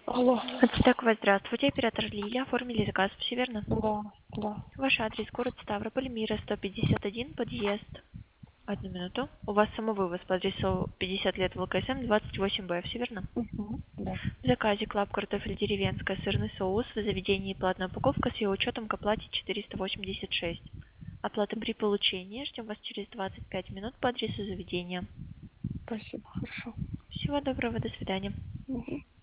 Алло. Отстакова, здравствуйте, оператор Лилия. Оформили заказ, все верно? Да, да. Ваш адрес, город Ставрополь, Мира, 151, подъезд. Одну минуту. У вас самовывоз по адресу 50 лет ВЛКСМ, 28Б, все верно? Угу, да. В заказе клаб картофель деревенская, сырный соус, в заведении платная упаковка с ее учетом к оплате 486. Оплата при получении. Ждем вас через 25 минут по адресу заведения. Спасибо, хорошо. Всего доброго, до свидания. Мгм.